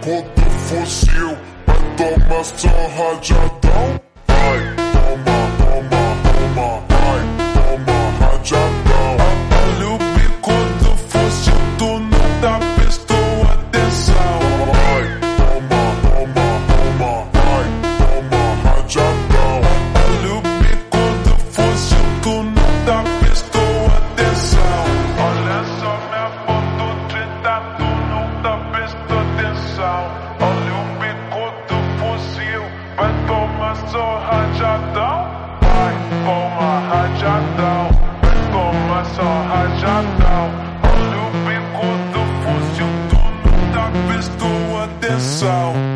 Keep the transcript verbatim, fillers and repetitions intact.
bico do fuzil, vai tomar só rajadão. Vai, toma, toma, toma, vai, toma rajadão. Olha o bico do fuzil, tu não tá prestou atenção. Vai, toma, toma, toma, vai, toma rajadão. Olha o bico do fuzil, tu não tá prestou atenção. Olha só minha foto trinta, tu não tá prestou atenção. Olha o bico do fuzil, vai tomar só rajadão. Vai, toma rajadão. Vai tomar só rajadão. Olha o bico do fuzil, tu não tá prestou atenção.